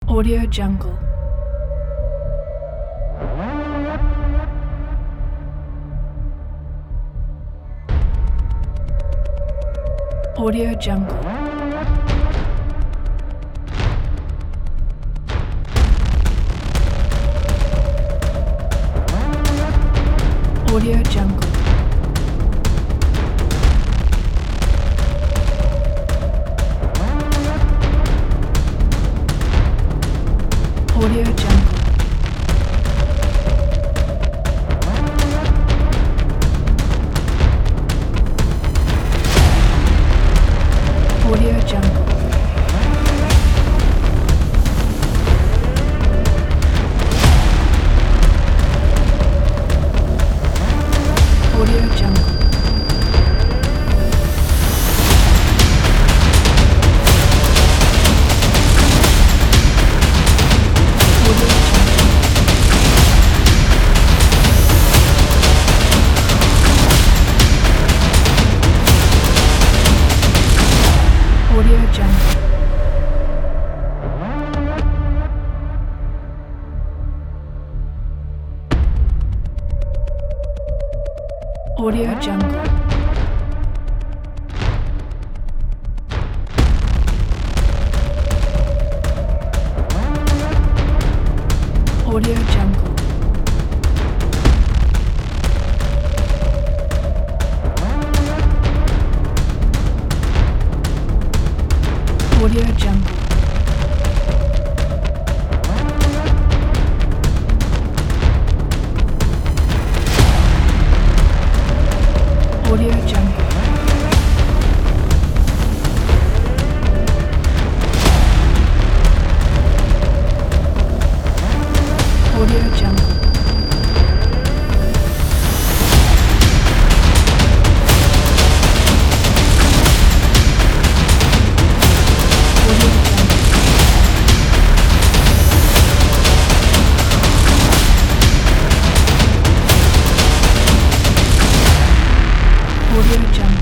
Audio Jungle. Audio Jungle. Audio Jungle. Audio Jungle. Audio Jungle. Audio Jungle. Audio Jungle. Audio Jungle. Audio Jungle. Audio Jungle. Audio Jungle. Audio Jungle. Audio Jungle.